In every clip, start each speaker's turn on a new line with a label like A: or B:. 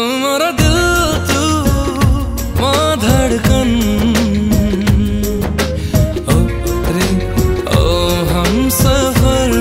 A: मोरा दिल तू मो धड़कन ओ रे ओ हम सफर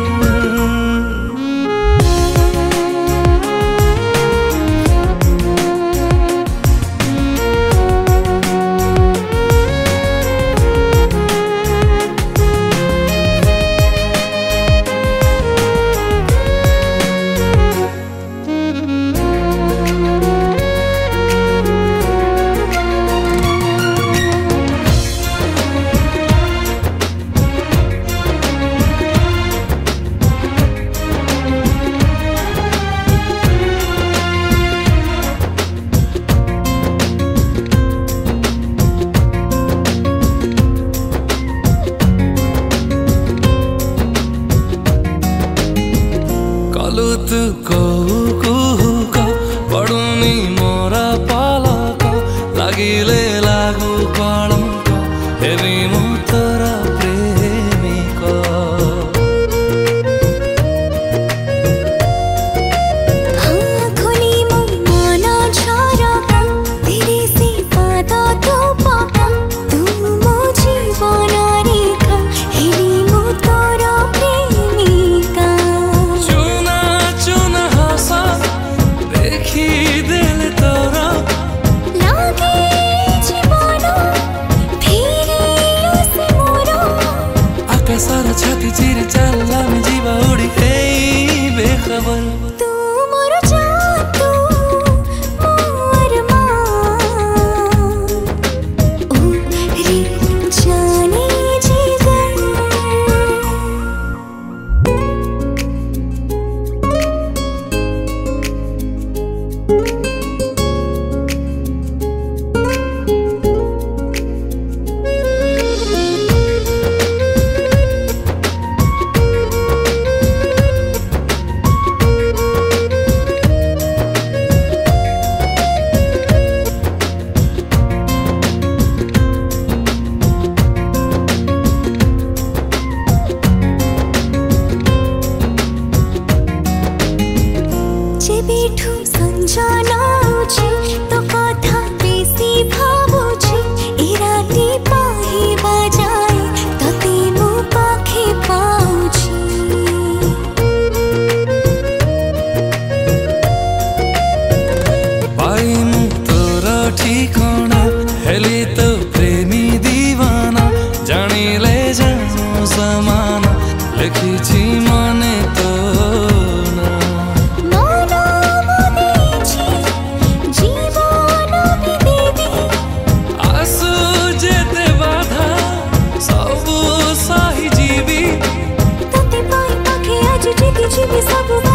A: तू का पड़ुनी मोरा पाला का लागिले लागू कालम का हेवी मोतरा प्रेमिका
B: खुली माना छारा तेरे से पादा तो पापा तू मुझे बना रेखा हेवी मोतरा प्रेमिका
A: दिल तोरा
B: लागे जीवाना फिर से मोरा
A: आकाशार छाती चिर चालला में जीवा उड़ी गई बेखबर
B: तू मोर जान तू मोर मान ओ रे जाने जिगर बेठू संजाना तो कथा बेसी भावुची इराती पाही बजाए तते मु पाखे पाउची
A: पाई मु तोरा ठिकाना हेली तो प्रेमी दीवाना जानिले जानो समाना लिखी माने तो
B: जीवी सब